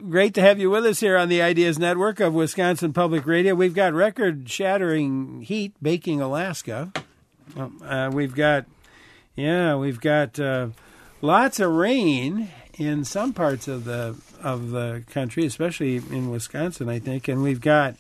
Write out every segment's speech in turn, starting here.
great to have you with us here on the Ideas Network of Wisconsin Public Radio. We've got record-shattering heat baking Alaska. We've got lots of rain in some parts of the country, especially in Wisconsin, I think, and we've got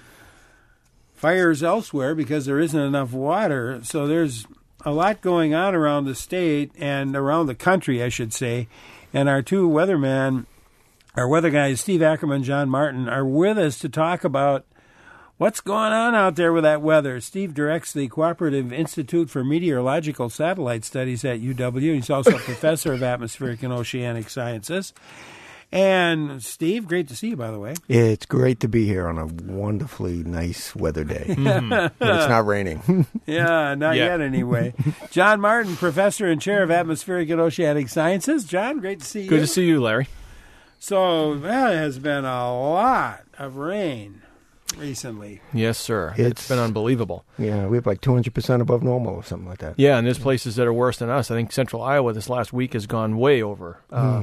fires elsewhere because there isn't enough water. So there's a lot going on around the state and around the country, I should say. And our two weathermen, our weather guys, Steve Ackerman and John Martin, are with us to talk about what's going on out there with that weather. Steve directs the Cooperative Institute for Meteorological Satellite Studies at UW. He's also a professor of atmospheric and oceanic sciences. And Steve, great to see you, by the way. It's great to be here on a wonderfully nice weather day. But it's not raining. Yeah, not yet anyway. John Martin, professor and chair of atmospheric and oceanic sciences. John, great to see you. Good to see you, Larry. So that has been a lot of rain recently. Yes, sir. It's been unbelievable. Yeah, we have like 200% above normal or something like that. Yeah, and there's places that are worse than us. I think central Iowa this last week has gone way over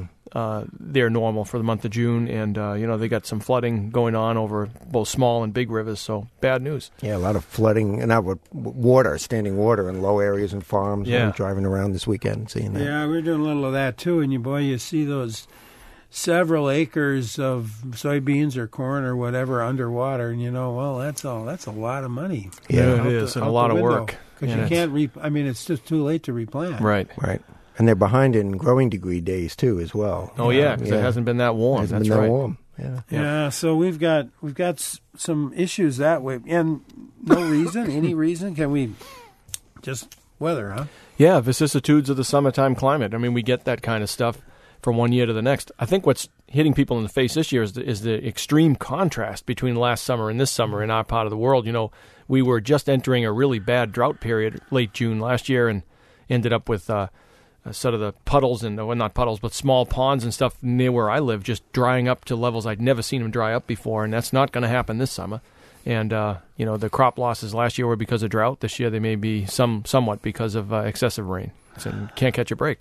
their normal for the month of June. And, they got some flooding going on over both small and big rivers. So bad news. Yeah, a lot of flooding and water, standing water in low areas and farms. Yeah. I'm driving around this weekend and seeing that. Yeah, we're doing a little of that too. And you see those several acres of soybeans or corn or whatever underwater, and that's a lot of money. Yeah, it is, and a lot of work. Because you can't it's just too late to replant. Right. And they're behind in growing degree days too, as well. Oh yeah, because it hasn't been that warm. That's right. Warm. Yeah. So we've got some issues that way, and no reason, any reason. Can we just weather, huh? Yeah, vicissitudes of the summertime climate. I mean, we get that kind of stuff from one year to the next. I think what's hitting people in the face this year is the extreme contrast between last summer and this summer in our part of the world. We were just entering a really bad drought period late June last year and ended up with sort of the puddles not puddles, but small ponds and stuff near where I live just drying up to levels I'd never seen them dry up before, and that's not going to happen this summer. And, the crop losses last year were because of drought. This year they may be somewhat because of excessive rain. So you can't catch a break.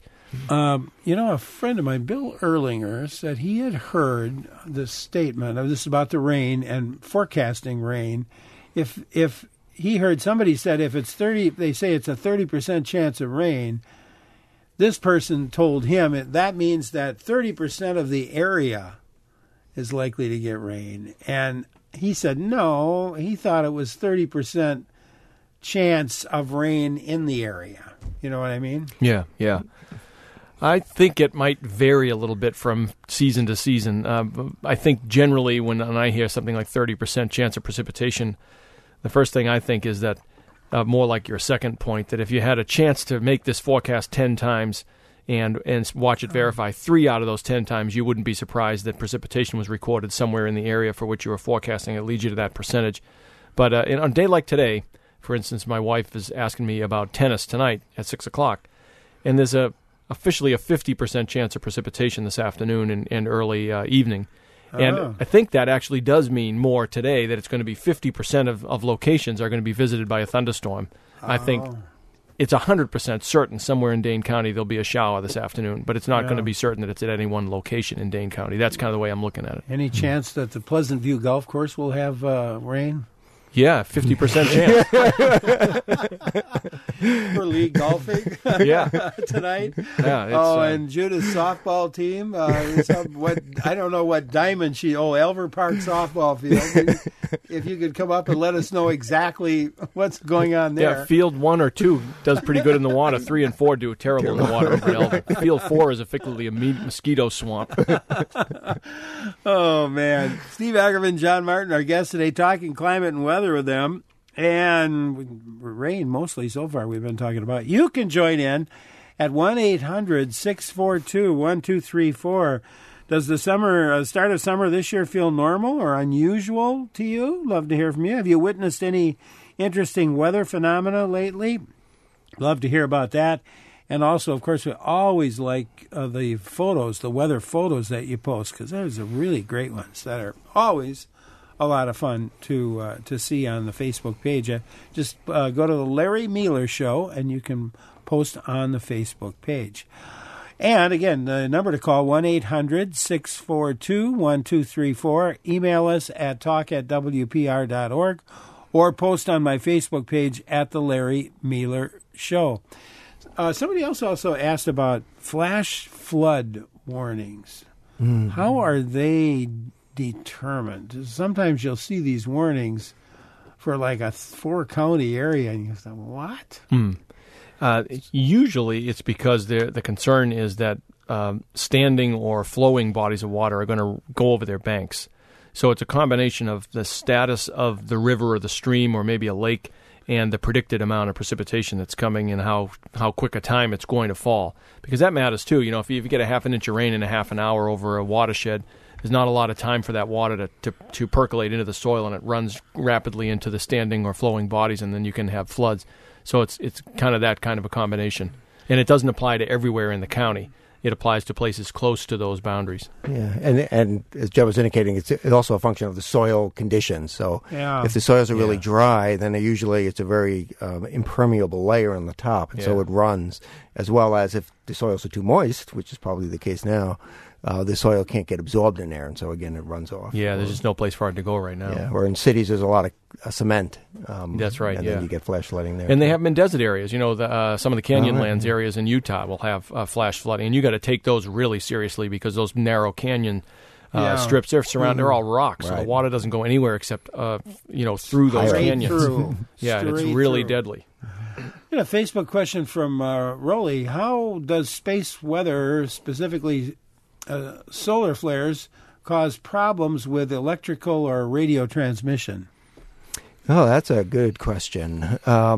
A friend of mine, Bill Erlinger, said he had heard the statement of this about the rain and forecasting rain. If he heard somebody said if it's 30, they say it's a 30% chance of rain. This person told him that means that 30% of the area is likely to get rain. And he said no, he thought it was 30% chance of rain in the area. You know what I mean? Yeah. I think it might vary a little bit from season to season. I think generally when I hear something like 30% chance of precipitation, the first thing I think is that more like your second point, that if you had a chance to make this forecast 10 times and watch it verify 3 out of those 10 times, you wouldn't be surprised that precipitation was recorded somewhere in the area for which you were forecasting. It leads you to that percentage. But on a day like today, for instance, my wife is asking me about tennis tonight at 6 o'clock, and there's officially a 50% chance of precipitation this afternoon and early evening. And I think that actually does mean more today, that it's going to be 50% of locations are going to be visited by a thunderstorm. I think it's 100% certain somewhere in Dane County there'll be a shower this afternoon, but it's not going to be certain that it's at any one location in Dane County. That's kind of the way I'm looking at it. Any chance that the Pleasant View Golf Course will have rain? Yeah, 50% chance. For league golfing tonight. Yeah, and Judith's softball team. I don't know what diamond Elver Park softball field. If you could come up and let us know exactly what's going on there. Yeah, field 1 or 2 does pretty good in the water. 3 and 4 do terrible in the water over Elver. Field 4 is effectively a mosquito swamp. Oh, man. Steve Ackerman, John Martin, our guests today, talking climate and weather with them, and rain mostly so far we've been talking about. You can join in at 1-800-642-1234. Does the start of summer this year feel normal or unusual to you? Love to hear from you. Have you witnessed any interesting weather phenomena lately? Love to hear about that. And also, of course, we always like the weather photos that you post, because there's some really great ones that are always a lot of fun to see on the Facebook page. Just go to the Larry Mealer Show, and you can post on the Facebook page. And again, the number to call, 1-800-642-1234. Email us at talk@wpr.org or post on my Facebook page at The Larry Mealer Show. Somebody else also asked about flash flood warnings. How are they determined? Sometimes you'll see these warnings for like a 4-county area, and you say, what? Usually it's because the concern is that standing or flowing bodies of water are going to go over their banks. So it's a combination of the status of the river or the stream or maybe a lake and the predicted amount of precipitation that's coming and how quick a time it's going to fall. Because that matters too. You know, if you get a half an inch of rain in a half an hour over a watershed, there's not a lot of time for that water to percolate into the soil, and it runs rapidly into the standing or flowing bodies, and then you can have floods. So it's kind of that kind of a combination. And it doesn't apply to everywhere in the county. It applies to places close to those boundaries. Yeah, and as Joe was indicating, it's also a function of the soil conditions. So if the soils are really dry, then it's a very impermeable layer on the top, and so it runs. As well as if the soils are too moist, which is probably the case now, the soil can't get absorbed in there, and so again it runs off. Yeah, there's just no place for it to go right now. Yeah, or in cities there's a lot of cement. That's right. And then you get flash flooding there. And they have them in desert areas. You know, some of the Canyonlands areas in Utah will have flash flooding, and you got to take those really seriously because those narrow canyon strips they're all rocks, so the water doesn't go anywhere except through those canyons. It's really deadly. A Facebook question from Rolly: how does space weather, specifically solar flares, cause problems with electrical or radio transmission? Oh, that's a good question.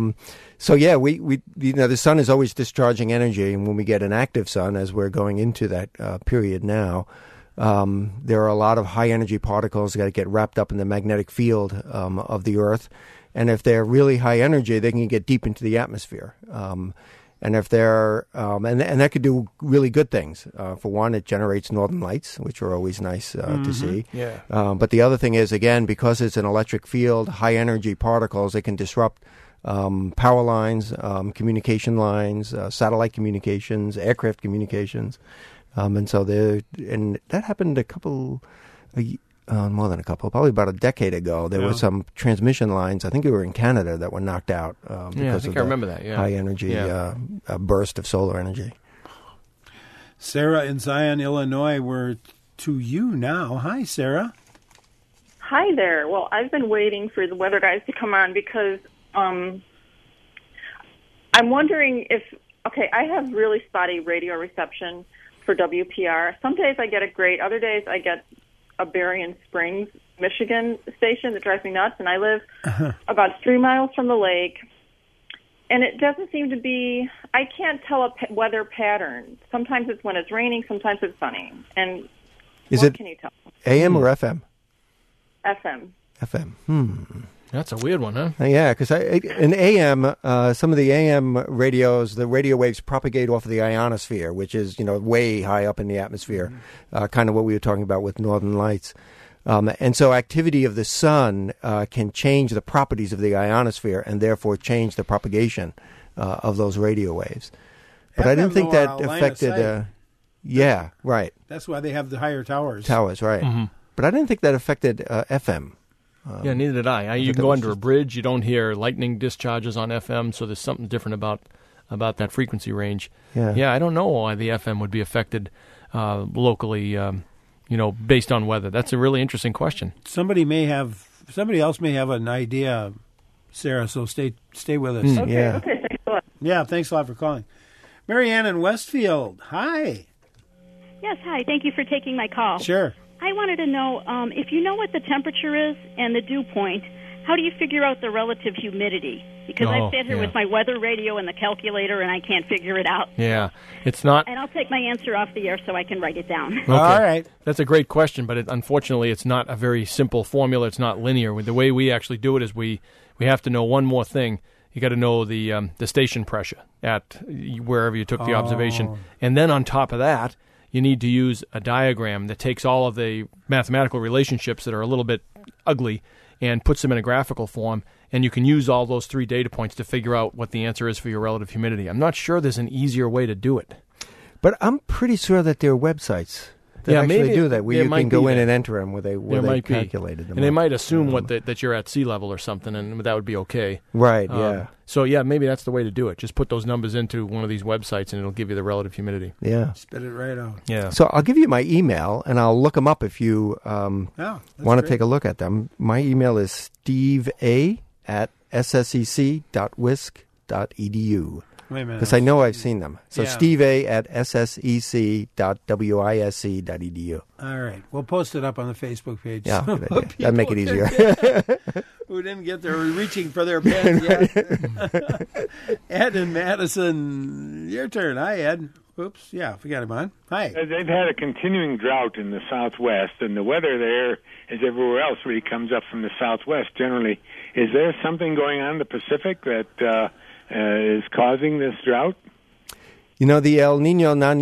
So we the sun is always discharging energy, and when we get an active sun, as we're going into that period now, there are a lot of high energy particles that get wrapped up in the magnetic field of the Earth, and if they're really high energy, they can get deep into the atmosphere. And if they're and that could do really good things. For one, it generates northern lights, which are always nice to see. Yeah. But the other thing is, again, because it's an electric field, high energy particles, it can disrupt power lines, communication lines, satellite communications, aircraft communications, and so that happened more than a couple, probably about a decade ago. There were some transmission lines, I think they were in Canada, that were knocked out because of I remember that. Yeah. high energy burst of solar energy. Sarah in Zion, Illinois, we're to you now. Hi, Sarah. Hi there. Well, I've been waiting for the weather guys to come on because I'm wondering I have really spotty radio reception for WPR. Some days I get it great. Other days I get a Berrien Springs, Michigan station that drives me nuts, and I live about 3 miles from the lake. And it doesn't seem to be, I can't tell a weather pattern. Sometimes it's when it's raining, sometimes it's sunny. And can you tell? AM or FM? FM. FM. That's a weird one, huh? Yeah, because in AM, some of the AM radios, the radio waves propagate off of the ionosphere, which is, way high up in the atmosphere, kind of what we were talking about with northern lights. And so activity of the sun can change the properties of the ionosphere and therefore change the propagation of those radio waves. But I didn't think that affected... yeah, right. That's why they have the higher towers. Towers, right. Mm-hmm. But I didn't think that affected FM. Yeah, neither did I. You can go under a bridge. You don't hear lightning discharges on FM, so there's something different about that frequency range. Yeah, I don't know why the FM would be affected locally, based on weather. That's a really interesting question. Somebody else may have an idea, Sarah, so stay with us. Okay, thanks a lot. Yeah, thanks a lot for calling. Marianne in Westfield, hi. Yes, hi. Thank you for taking my call. Sure. I wanted to know, if you know what the temperature is and the dew point, how do you figure out the relative humidity? Because I've sat here with my weather radio and the calculator, and I can't figure it out. Yeah, it's not... And I'll take my answer off the air so I can write it down. Okay. All right. That's a great question, but unfortunately it's not a very simple formula. It's not linear. The way we actually do it is we have to know one more thing. You got to know the station pressure at wherever you took the observation. And then on top of that, you need to use a diagram that takes all of the mathematical relationships that are a little bit ugly and puts them in a graphical form, and you can use all those 3 data points to figure out what the answer is for your relative humidity. I'm not sure there's an easier way to do it. But I'm pretty sure that there are websites that actually do that, where you can go in and enter them, where they calculated them. And they might assume that you're at sea level or something, and that would be okay. Right, yeah. So, yeah, maybe that's the way to do it. Just put those numbers into one of these websites, and it'll give you the relative humidity. Yeah. Spit it right out. Yeah. So I'll give you my email, and I'll look them up if you want to take a look at them. My email is stevea@ssec.wisc.edu. Wait a minute. Because I know I've seen them. So Yeah. stevea@ssec.wisc.edu. All right. We'll post it up on the Facebook page. Yeah, so good idea. people That'd make it easier. who didn't get there reaching for their pens yet. Ed in Madison, your turn. Hi, Ed. Oops. Yeah, we got him on. Hi. They've had a continuing drought in the southwest, and the weather there is everywhere else where he comes up from the southwest generally. Is there something going on in the Pacific that is causing this drought? You know, the El Nino La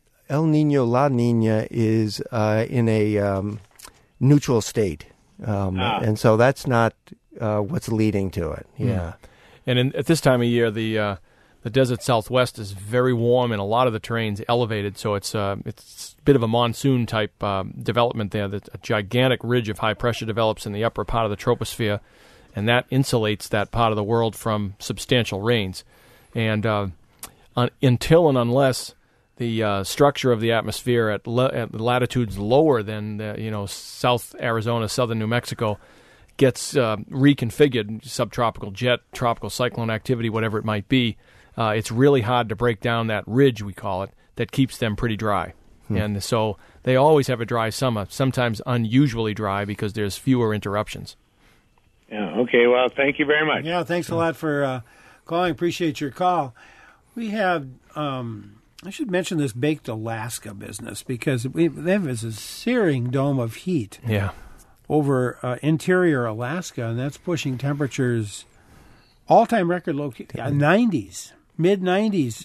Nina is in a neutral state, and so that's not what's leading to it. Yeah, and at this time of year, the desert Southwest is very warm, and a lot of the terrain's elevated, so it's a bit of a monsoon type development there. That a gigantic ridge of high pressure develops in the upper part of the troposphere, and that insulates that part of the world from substantial rains. And until and unless the structure of the atmosphere at latitudes lower than South Arizona, southern New Mexico gets reconfigured, subtropical jet, tropical cyclone activity, whatever it might be, it's really hard to break down that ridge, we call it, that keeps them pretty dry. And so they always have a dry summer, sometimes unusually dry because there's fewer interruptions. Yeah. Okay. Well, thank you very much. Yeah, thanks a lot for calling. Appreciate your call. We have, I should mention this Baked Alaska business because they have this searing dome of heat over interior Alaska, and that's pushing temperatures, all-time record low, 90s, mid-90s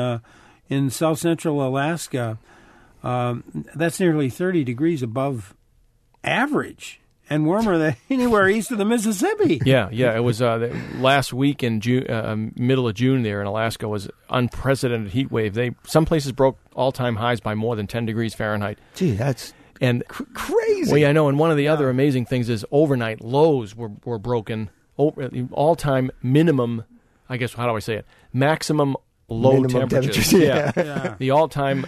in south-central Alaska. That's nearly 30 degrees above average. And warmer than anywhere east of the Mississippi. Yeah. It was last week in June, middle of June there in Alaska was unprecedented heat wave. Some places broke all-time highs by more than 10 degrees Fahrenheit. Gee, that's crazy. Well, yeah, I know. And one of the other amazing things is overnight lows were broken. All-time minimum, I guess, how do I say it? Maximum low temperatures. Yeah. The all-time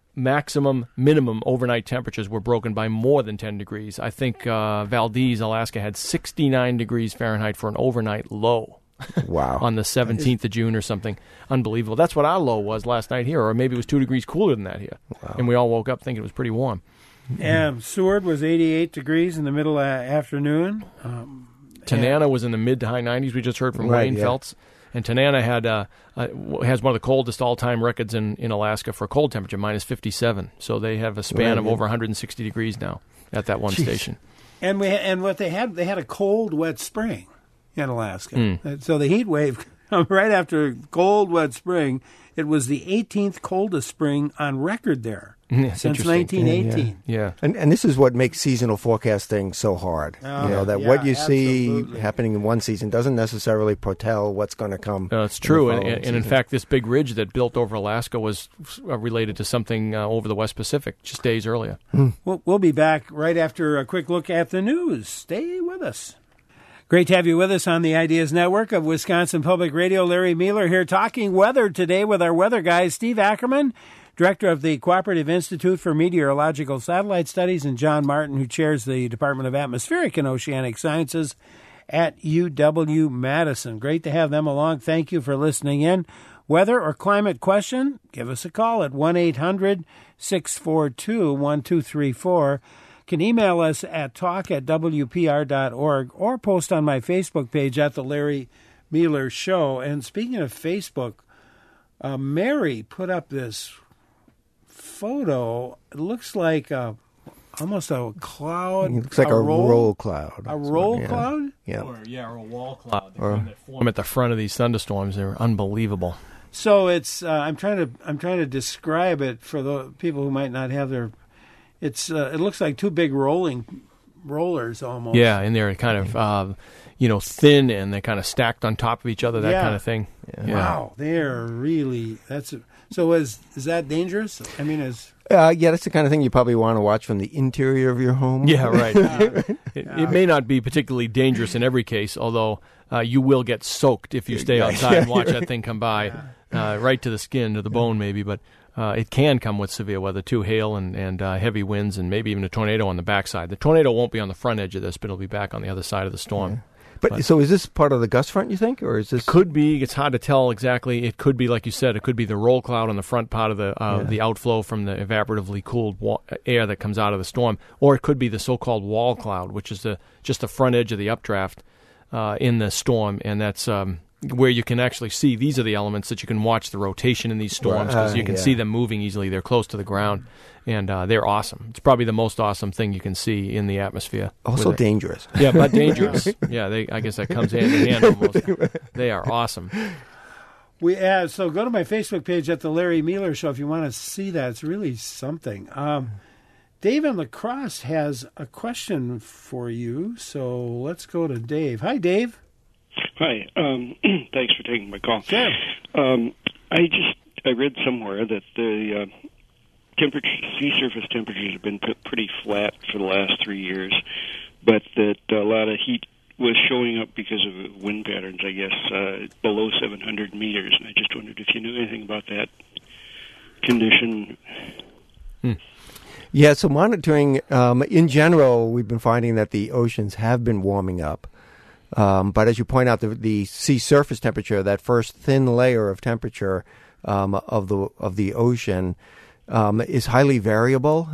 minimum overnight temperatures were broken by more than 10 degrees. I think Valdez, Alaska, had 69 degrees Fahrenheit for an overnight low. Wow. On the 17th of June or something. Unbelievable. That's what our low was last night here, or maybe it was 2 degrees cooler than that here. Wow. And we all woke up thinking it was pretty warm. Seward was 88 degrees in the middle afternoon. Tanana was in the mid to high 90s. We just heard from Wayne Feltz. And Tanana has one of the coldest all-time records in Alaska for cold temperature, minus 57. So they have a span of over 160 degrees now at that one station. And what they had a cold, wet spring in Alaska. So the heat wave, right after cold, wet spring, it was the 18th coldest spring on record there since 1918. Yeah. And this is what makes seasonal forecasting so hard. What you see happening in one season doesn't necessarily foretell what's going to come. It's true. And in fact, this big ridge that built over Alaska was related to something over the West Pacific just days earlier. We'll be back right after a quick look at the news. Stay with us. Great to have you with us on the Ideas Network of Wisconsin Public Radio. Larry Mueller here talking weather today with our weather guy, Steve Ackerman, Director of the Cooperative Institute for Meteorological Satellite Studies, and John Martin, who chairs the Department of Atmospheric and Oceanic Sciences at UW-Madison. Great to have them along. Thank you for listening in. Weather or climate question? Give us a call at 1-800-642-1234. Can email us at talk@wpr.org or post on my Facebook page at The Larry Mueller Show. And speaking of Facebook, Mary put up this photo. It looks like almost a cloud. It looks like a roll cloud. A roll cloud? Yeah. Or a wall cloud. That form at the front of these thunderstorms. They're unbelievable. So it's I'm trying to describe it for the people who might not have their. It looks like two big rollers almost. Yeah, and they're kind of thin, and they're kind of stacked on top of each other. That kind of thing. Yeah. Wow, they're really So is that dangerous? I mean, yeah, that's the kind of thing you probably want to watch from the interior of your home. Yeah, right. It may not be particularly dangerous in every case, although you will get soaked if you stay outside and watch that thing come by, right to the skin, to the bone maybe. But it can come with severe weather too, hail and heavy winds, and maybe even a tornado on the backside. The tornado won't be on the front edge of this, but it'll be back on the other side of the storm. Yeah. But so is this part of the gust front, you think, or is this? It could be. It's hard to tell exactly. It could be, like you said, it could be the roll cloud on the front part of the outflow from the evaporatively cooled air that comes out of the storm, or it could be the so-called wall cloud, which is just the front edge of the updraft in the storm, and that's where you can actually see. These are the elements that you can watch the rotation in these storms because you can see them moving easily. They're close to the ground. And they're awesome. It's probably the most awesome thing you can see in the atmosphere. Also dangerous. Yeah, but dangerous. Yeah, I guess that comes hand in hand almost. They are awesome. So go to my Facebook page at the Larry Mueller Show if you want to see that. It's really something. Dave in La Crosse has a question for you, so let's go to Dave. Hi, Dave. Hi. Thanks for taking my call. Sure. I read somewhere that the sea surface temperatures have been pretty flat for the last 3 years, but that a lot of heat was showing up because of wind patterns, I guess, below 700 meters. And I just wondered if you knew anything about that condition. Yeah, so monitoring, in general, we've been finding that the oceans have been warming up. But as you point out, the sea surface temperature, that first thin layer of temperature of the ocean, is highly variable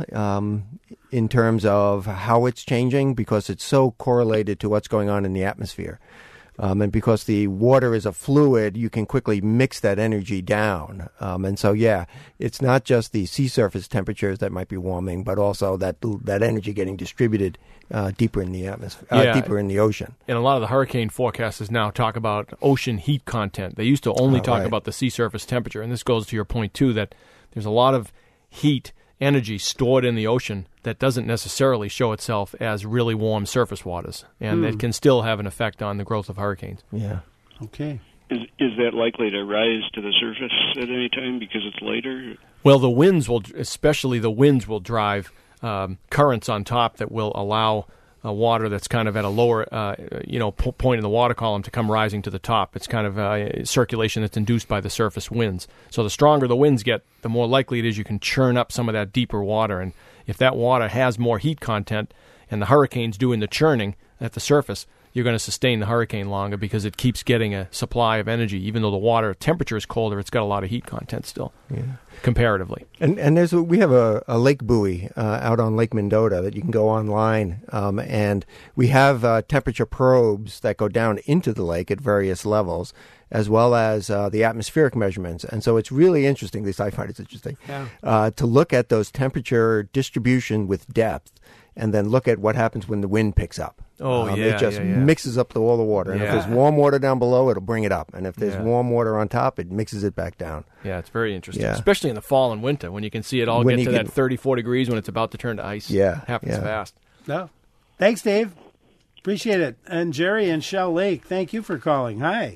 in terms of how it's changing because it's so correlated to what's going on in the atmosphere. And because the water is a fluid, you can quickly mix that energy down. And so, it's not just the sea surface temperatures that might be warming, but also that energy getting distributed deeper in the atmosphere, deeper in the ocean. And a lot of the hurricane forecasters now talk about ocean heat content. They used to only talk about the sea surface temperature. And this goes to your point, too, that there's a lot of heat energy stored in the ocean that doesn't necessarily show itself as really warm surface waters, and it can still have an effect on the growth of hurricanes. Yeah. Okay. Is that likely to rise to the surface at any time because it's lighter? Well, especially the winds will drive currents on top that will allow water that's kind of at a lower, point in the water column to come rising to the top. It's kind of circulation that's induced by the surface winds. So the stronger the winds get, the more likely it is you can churn up some of that deeper water. And if that water has more heat content and the hurricane's doing the churning at the surface, you're going to sustain the hurricane longer because it keeps getting a supply of energy. Even though the water temperature is colder, it's got a lot of heat content still, comparatively. And we have a lake buoy out on Lake Mendota that you can go online, and we have temperature probes that go down into the lake at various levels, as well as the atmospheric measurements. And so it's really interesting, at least I find it's interesting, to look at those temperature distribution with depth and then look at what happens when the wind picks up. It just mixes up all the water. And if there's warm water down below, it'll bring it up. And if there's warm water on top, it mixes it back down. Yeah, it's very interesting, especially in the fall and winter when you can see it all get to that 34 degrees when it's about to turn to ice. Happens fast. No. Thanks, Dave. Appreciate it. And Jerry in Shell Lake, thank you for calling. Hi.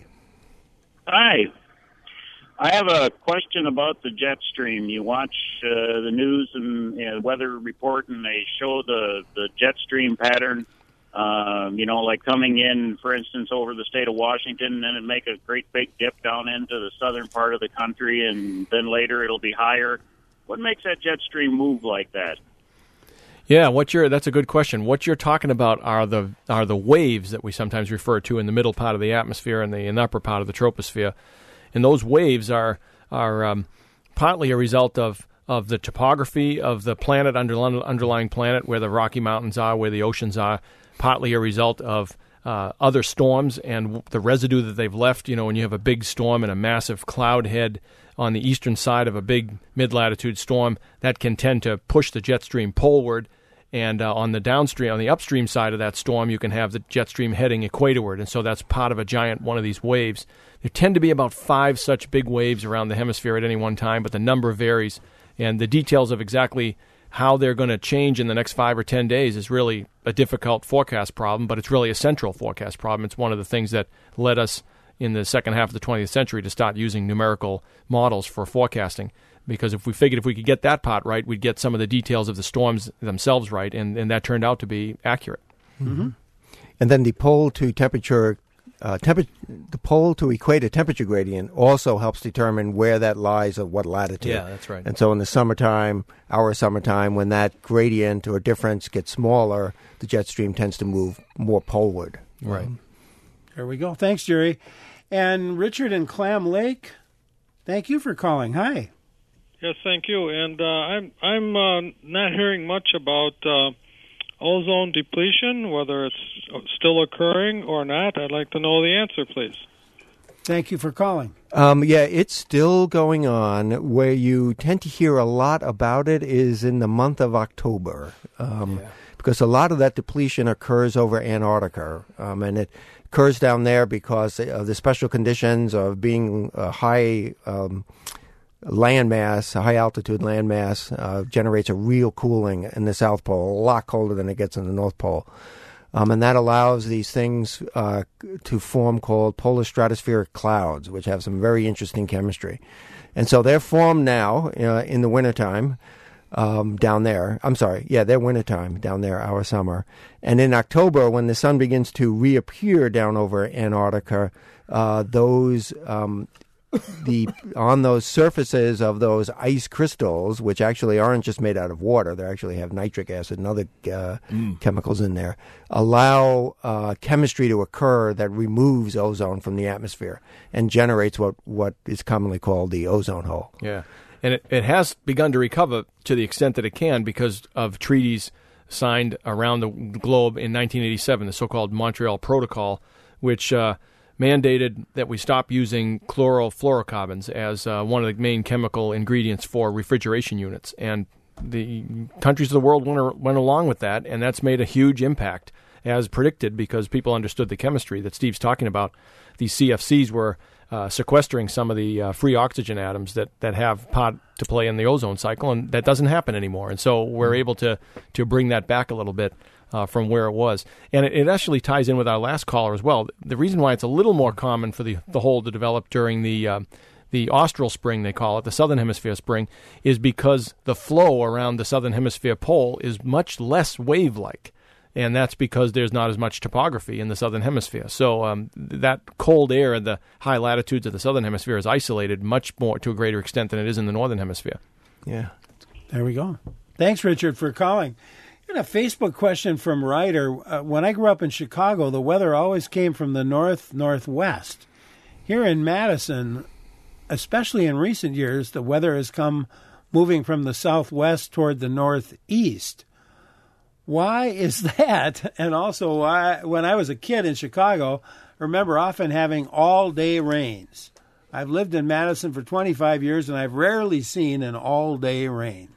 Hi. I have a question about the jet stream. You watch the news and weather report, and they show the jet stream pattern, like coming in, for instance, over the state of Washington, and then it'd make a great big dip down into the southern part of the country, and then later it'll be higher. What makes that jet stream move like that? Yeah, that's a good question. What you're talking about are the waves that we sometimes refer to in the middle part of the atmosphere and the upper part of the troposphere. And those waves are partly a result of the topography of the planet, underlying planet, where the Rocky Mountains are, where the oceans are, partly a result of other storms and the residue that they've left. When you have a big storm and a massive cloud head on the eastern side of a big mid-latitude storm, that can tend to push the jet stream poleward. And on the upstream side of that storm, you can have the jet stream heading equatorward. And so that's part of a giant one of these waves. There tend to be about 5 such big waves around the hemisphere at any one time, but the number varies. And the details of exactly how they're going to change in the next 5 or 10 days is really a difficult forecast problem, but it's really a central forecast problem. It's one of the things that led us in the second half of the 20th century to start using numerical models for forecasting. Because if we figured if we could get that part right, we'd get some of the details of the storms themselves right, and that turned out to be accurate. Mm-hmm. And then the pole to temperature, the pole to equator temperature gradient also helps determine where that lies at what latitude. Yeah, that's right. And so in the summertime, when that gradient or difference gets smaller, the jet stream tends to move more poleward. Right. There we go. Thanks, Jerry. And Richard in Clam Lake, thank you for calling. Hi. Yes, thank you. And I'm not hearing much about ozone depletion, whether it's still occurring or not. I'd like to know the answer, please. Thank you for calling. Yeah, it's still going on. Where you tend to hear a lot about it is in the month of October, because a lot of that depletion occurs over Antarctica, and it occurs down there because of the special conditions of being a high landmass, a high-altitude landmass, generates a real cooling in the South Pole, a lot colder than it gets in the North Pole. And that allows these things to form called polar stratospheric clouds, which have some very interesting chemistry. And so they're formed now in the wintertime down there. They're wintertime down there, our summer. And in October, when the sun begins to reappear down over Antarctica, on those surfaces of those ice crystals, which actually aren't just made out of water, they actually have nitric acid and other chemicals in there, allow chemistry to occur that removes ozone from the atmosphere and generates what is commonly called the ozone hole. Yeah, and it has begun to recover to the extent that it can because of treaties signed around the globe in 1987, the so-called Montreal Protocol, which mandated that we stop using chlorofluorocarbons as one of the main chemical ingredients for refrigeration units. And the countries of the world went along with that, and that's made a huge impact, as predicted, because people understood the chemistry that Steve's talking about. These CFCs were sequestering some of the free oxygen atoms that have part to play in the ozone cycle, and that doesn't happen anymore. And so we're able to bring that back a little bit from where it was. And it actually ties in with our last caller as well. The reason why it's a little more common for the hole to develop during the austral spring, they call it, the southern hemisphere spring, is because the flow around the southern hemisphere pole is much less wave-like. And that's because there's not as much topography in the southern hemisphere. So that cold air at the high latitudes of the southern hemisphere is isolated much more to a greater extent than it is in the northern hemisphere. Yeah. There we go. Thanks, Richard, for calling. Got a Facebook question from Ryder. When I grew up in Chicago, the weather always came from the northwest. Here in Madison, especially in recent years, the weather has come moving from the southwest toward the northeast. Why is that? And also, why, when I was a kid in Chicago, I remember often having all-day rains. I've lived in Madison for 25 years, and I've rarely seen an all-day rain.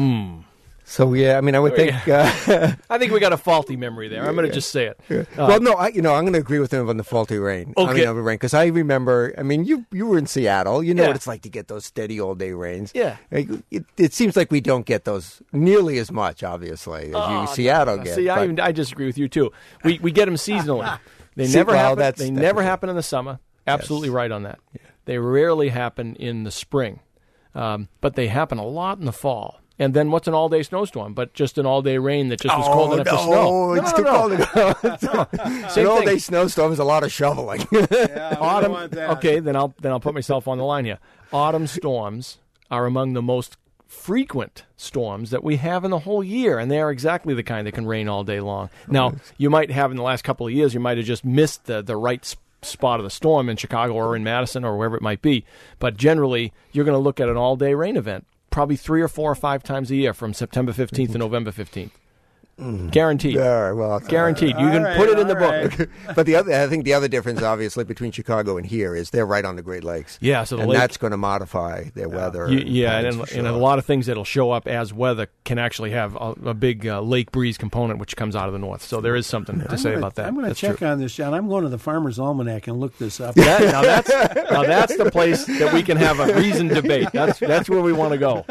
So, yeah, I mean, I would think... I think we got a faulty memory there. I'm going to just say it. Well, no, I'm going to agree with him on the faulty rain. Okay. Because I remember, I mean, you were in Seattle. You know what it's like to get those steady all-day rains. Yeah. It seems like we don't get those nearly as much, obviously, as Seattle gets. See, I disagree with you, too. We get them seasonally. They never happen. They never happen in the summer. Absolutely right on that. Yeah. They rarely happen in the spring. But they happen a lot in the fall. And then what's an all-day snowstorm? But just an all-day rain that just was cold enough to snow. It's too cold to go. An all-day snowstorm is a lot of shoveling. Yeah, Autumn. Want that. Okay, then I'll put myself on the line here. Autumn storms are among the most frequent storms that we have in the whole year, and they are exactly the kind that can rain all day long. Now, you might have in the last couple of years, you might have just missed the right spot of the storm in Chicago or in Madison or wherever it might be. But generally, you're going to look at an all-day rain event probably 3 or 4 or 5 times a year from September 15th to November 15th. Guaranteed. Guaranteed. You can put it in the book. But I think the other difference, obviously, between Chicago and here is they're right on the Great Lakes. Yeah, so that's going to modify their weather. And a lot of things that'll show up as weather can actually have a big lake breeze component, which comes out of the north. So there is something to say about that. I'm going to check on this, John. I'm going to the Farmer's Almanac and look this up. Now that's the place that we can have a reasoned debate. That's where we want to go.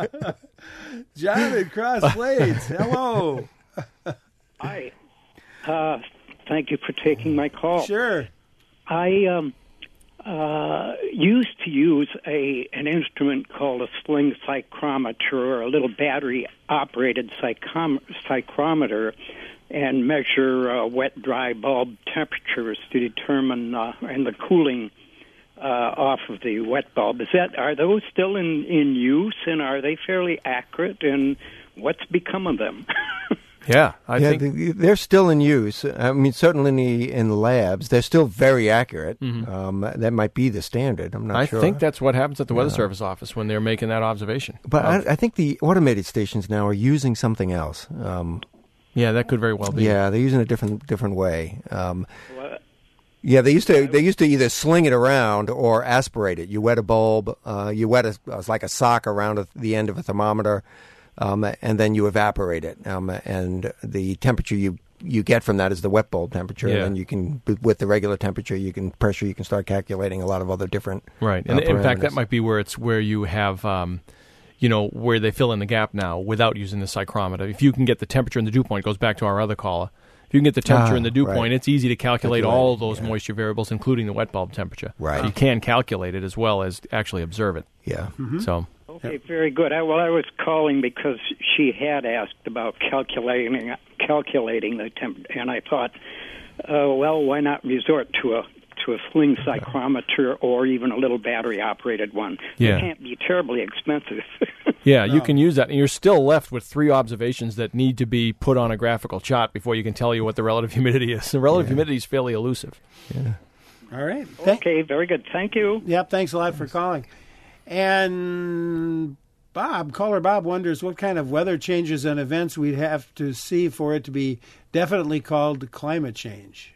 John at Cross Blades. Hello. Hi. Thank you for taking my call. Sure. I used to use an instrument called a sling psychrometer, or a little battery-operated psychrometer, and measure wet, dry bulb temperatures to determine and the cooling off of the wet bulb. Are those still in use, and are they fairly accurate? And what's become of them? Yeah, I think they're still in use. I mean, certainly in the labs, they're still very accurate. Mm-hmm. That might be the standard. I'm not sure. I think that's what happens at the Weather Service office when they're making that observation. But I think the automated stations now are using something else. Yeah, that could very well be. Yeah, they're using a different way. Yeah, they used to either sling it around or aspirate it. You wet a bulb, you wet like a sock around the end of a thermometer, and then you evaporate it. And the temperature you get from that is the wet bulb temperature. Yeah. And you can, with the regular temperature, you can start calculating a lot of other different right. And in fact, that might be where you have, where they fill in the gap now without using the psychrometer. If you can get the temperature and the dew point, it goes back to our other caller. If you can get the temperature and the dew point, it's easy to calculate all of those moisture variables, including the wet bulb temperature. Right. So you can calculate it as well as actually observe it. Yeah. Mm-hmm. So. Okay, very good. I was calling because she had asked about calculating the temperature, and I thought, why not resort to a sling psychrometer or even a little battery-operated one? Yeah. It can't be terribly expensive. Yeah, you can use that, and you're still left with 3 observations that need to be put on a graphical chart before you can tell you what the relative humidity is. The relative humidity is fairly elusive. Yeah. All right. Okay, very good. Thank you. Yep, thanks a lot for calling. And caller Bob wonders what kind of weather changes and events we'd have to see for it to be definitely called climate change.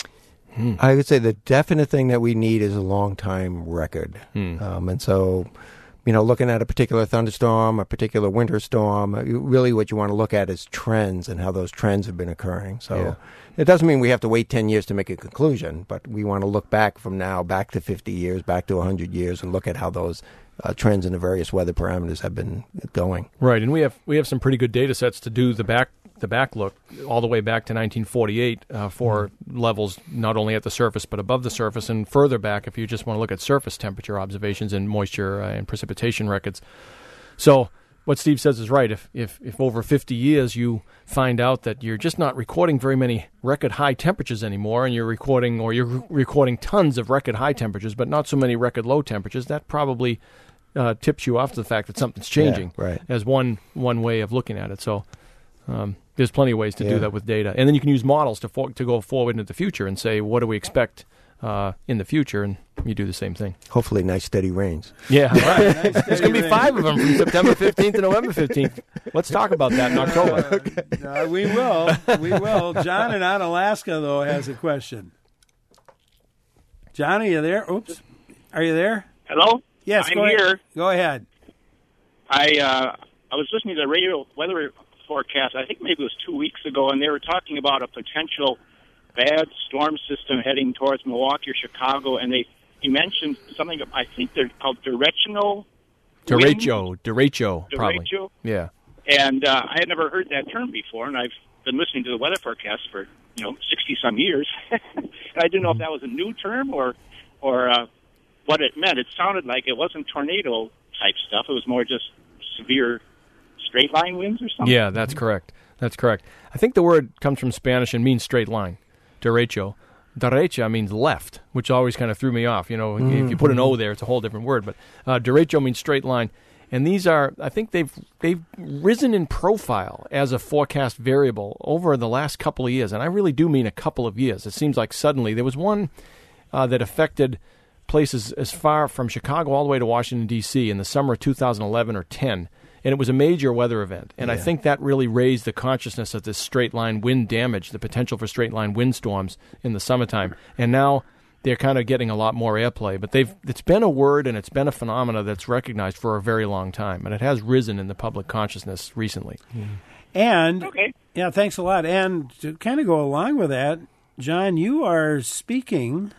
I would say the definite thing that we need is a long-time record. And so, looking at a particular thunderstorm, a particular winter storm, really what you want to look at is trends and how those trends have been occurring. So it doesn't mean we have to wait 10 years to make a conclusion, but we want to look back from now, back to 50 years, back to 100 years, and look at how those trends in the various weather parameters have been going. Right, and we have some pretty good data sets to do the back look all the way back to 1948 for levels not only at the surface but above the surface, and further back if you just want to look at surface temperature observations and moisture and precipitation records. So what Steve says is right. If over 50 years you find out that you're just not recording very many record high temperatures anymore, and you're recording tons of record high temperatures but not so many record low temperatures, that probably tips you off to the fact that something's changing. Yeah, right. As one way of looking at it. So there's plenty of ways to do that with data. And then you can use models to go forward into the future and say, what do we expect in the future? And you do the same thing. Hopefully nice steady rains. Yeah, right. There's going to be 5 of them from September 15th to November 15th. Let's talk about that in October. We will. We will. John in Alaska, though, has a question. John, are you there? Oops. Are you there? Hello? Yes, I'm here. Go ahead. I was listening to the radio weather forecast, I think maybe it was 2 weeks ago, and they were talking about a potential bad storm system heading towards Milwaukee or Chicago, and he mentioned something, I think they're called derecho, probably. Derecho? Yeah. And I had never heard that term before, and I've been listening to the weather forecast for 60-some years. And I didn't know if that was a new term or what it meant. It sounded like it wasn't tornado-type stuff. It was more just severe straight line winds or something? Yeah, that's correct. I think the word comes from Spanish and means straight line. Derecho. Derecha means left, which always kind of threw me off. If you put an O there, it's a whole different word. But derecho means straight line. And these are, I think they've risen in profile as a forecast variable over the last couple of years. And I really do mean a couple of years. It seems like suddenly there was one that affected places as far from Chicago all the way to Washington, D.C. in the summer of 2011 or 10. And it was a major weather event. And I think that really raised the consciousness of this straight-line wind damage, the potential for straight-line windstorms in the summertime. And now they're kind of getting a lot more airplay. But it's been a word and it's been a phenomena that's recognized for a very long time. And it has risen in the public consciousness recently. And, thanks a lot. And to kind of go along with that, John, you are speaking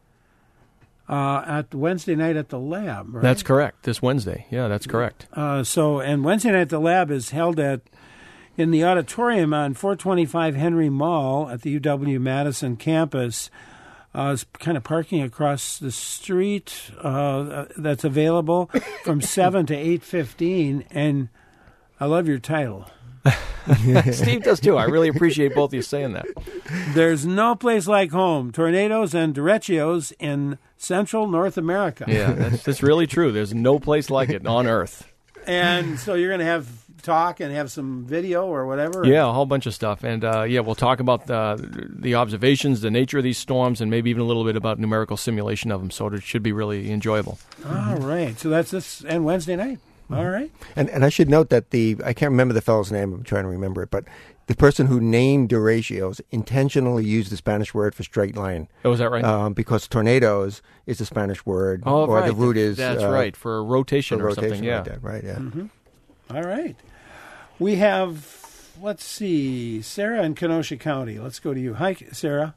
at Wednesday night at the lab, right? That's correct. This Wednesday. Yeah, that's correct. And Wednesday night at the lab is held in the auditorium on 425 Henry Mall at the UW-Madison campus. is kind of parking across the street that's available from 7 to 8:15, and I love your title. Steve does too. I really appreciate both of you saying that. There's no place like home. Tornadoes and derechos in Central North America. Yeah, that's really true. There's no place like it on Earth. And so you're going to have talk and have some video or whatever? Yeah, a whole bunch of stuff. And, we'll talk about the observations, the nature of these storms, and maybe even a little bit about numerical simulation of them. So it should be really enjoyable. All right. So that's this and Wednesday night. All right. And I should note that I can't remember the fellow's name. I'm trying to remember it. But the person who named derechos intentionally used the Spanish word for straight line. Oh, is that right? Because tornadoes is a Spanish word. Oh, or right. the root is... That's right, for rotation or something. Yeah. Like that. Right, yeah. Mm-hmm. All right. We have, let's see, Sarah in Kenosha County. Let's go to you. Hi, Sarah.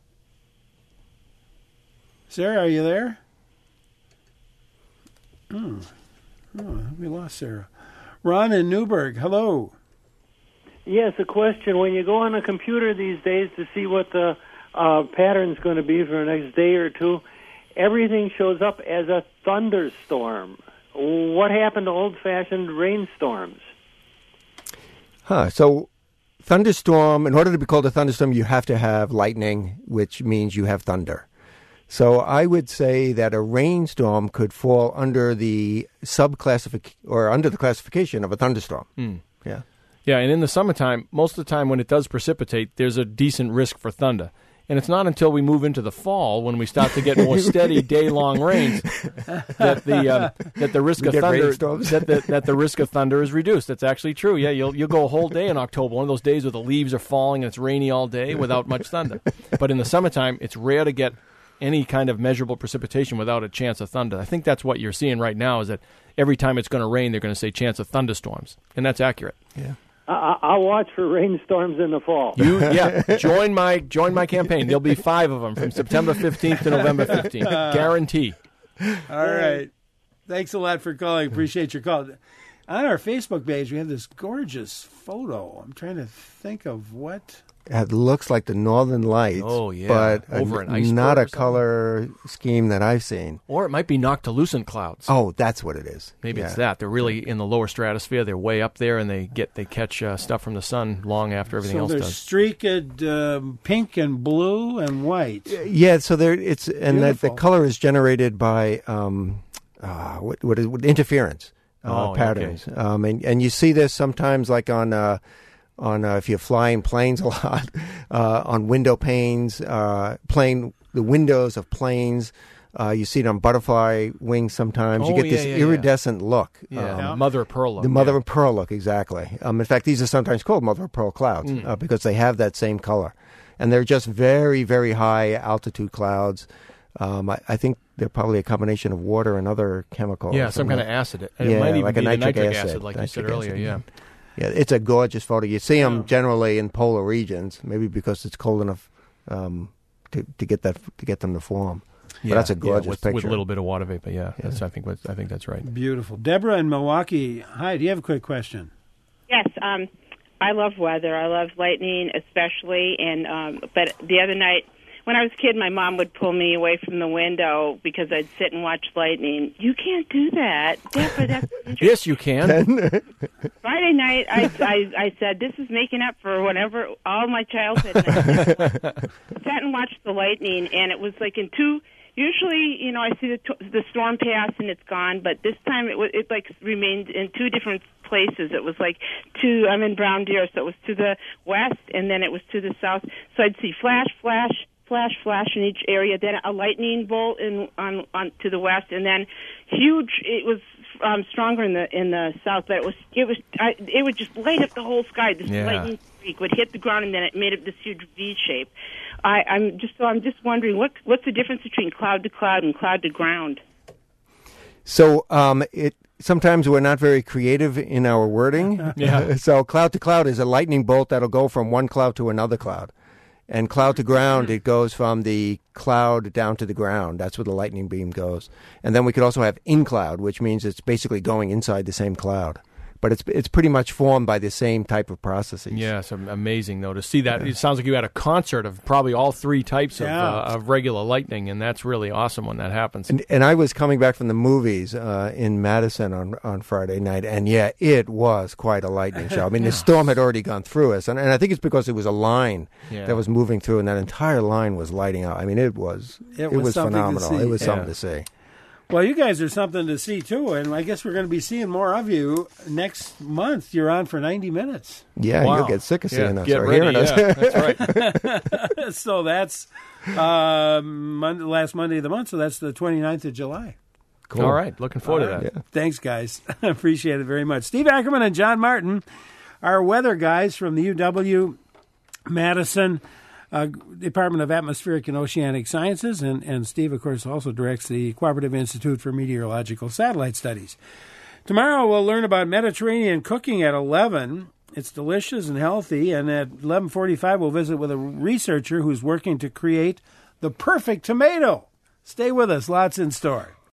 Sarah, are you there? Oh, we lost Sarah. Ron in Newburgh. Hello. Yes, a question. When you go on a computer these days to see what the pattern's going to be for the next day or two, everything shows up as a thunderstorm. What happened to old-fashioned rainstorms? So thunderstorm, in order to be called a thunderstorm, you have to have lightning, which means you have thunder. So I would say that a rainstorm could fall under the under the classification of a thunderstorm. Yeah. Yeah, and in the summertime, most of the time when it does precipitate, there's a decent risk for thunder. And it's not until we move into the fall when we start to get more steady day-long rains that the risk of thunder that the risk of thunder is reduced. That's actually true. Yeah, you'll go a whole day in October, one of those days where the leaves are falling and it's rainy all day without much thunder. But in the summertime, it's rare to get any kind of measurable precipitation without a chance of thunder. I think that's what you're seeing right now is that every time it's going to rain, they're going to say chance of thunderstorms, and that's accurate. Yeah. I'll watch for rainstorms in the fall. Join my campaign. There'll be 5 of them from September 15th to November 15th. Guarantee. All right. Thanks a lot for calling. Appreciate your call. On our Facebook page, we have this gorgeous photo. I'm trying to think of what... It looks like the Northern Lights. Oh, yeah. But over an iceberg not a color scheme that I've seen. Or it might be noctilucent clouds. Oh, that's what it is. Maybe it's that. They're really in the lower stratosphere. They're way up there, and they catch stuff from the sun long after everything else does. So they're streaked pink and blue and white. Yeah, so the color is generated by what is interference patterns. Okay. And you see this sometimes like on if you're flying planes a lot, on window panes, the windows of planes. You see it on butterfly wings sometimes. You get this iridescent look. Yeah, mother of pearl look. The mother of pearl look, exactly. In fact, these are sometimes called mother of pearl clouds because they have that same color. And they're just very, very high altitude clouds. I think they're probably a combination of water and other chemicals. Yeah, some kind of acid. It might even like be a nitric acid, like you said earlier, yeah. Yeah, it's a gorgeous photo. You see them generally in polar regions, maybe because it's cold enough to get them to form. But that's a gorgeous picture with a little bit of water vapor. Yeah. I think that's right. Beautiful. Deborah in Milwaukee. Hi. Do you have a quick question? Yes. I love weather. I love lightning, especially. And but the other night, when I was a kid, my mom would pull me away from the window because I'd sit and watch lightning. You can't do that. Deborah, that's yes, you can. Friday night, I said, this is making up for whatever, all my childhood. Sat and watched the lightning, and it was like in two... Usually, I see the storm pass and it's gone, but this time it remained in 2 different places. It was like I'm in Brown Deer, so it was to the west, and then it was to the south. So I'd see flash, flash, flash, flash in each area, then a lightning bolt on to the west, and then huge. It was stronger in the south, but it would just light up the whole sky. This lightning streak would hit the ground, and then it made up this huge V shape. I'm just wondering what's the difference between cloud to cloud and cloud to ground? So sometimes we're not very creative in our wording. Yeah. So cloud to cloud is a lightning bolt that'll go from one cloud to another cloud. And cloud to ground, it goes from the cloud down to the ground. That's where the lightning beam goes. And then we could also have in cloud, which means it's basically going inside the same cloud. but it's pretty much formed by the same type of processes. Yeah, it's amazing, though, to see that. Yeah. It sounds like you had a concert of probably all three types of regular lightning, and that's really awesome when that happens. And I was coming back from the movies in Madison on Friday night, and it was quite a lightning show. I mean, the storm had already gone through us, and I think it's because it was a line that was moving through, and that entire line was lighting up. I mean, it was phenomenal. It was something to see. Well, you guys are something to see, too, and I guess we're going to be seeing more of you next month. You're on for 90 minutes. Yeah, you'll get sick of seeing us or hearing us. That's right. So that's last Monday of the month, so that's the 29th of July. Cool. All right, looking forward to that. Yeah. Thanks, guys. Appreciate it very much. Steve Ackerman and John Martin, our weather guys from the UW-Madison Department of Atmospheric and Oceanic Sciences, and Steve, of course, also directs the Cooperative Institute for Meteorological Satellite Studies. Tomorrow we'll learn about Mediterranean cooking at 11. It's delicious and healthy, and at 11:45 we'll visit with a researcher who's working to create the perfect tomato. Stay with us. Lots in store.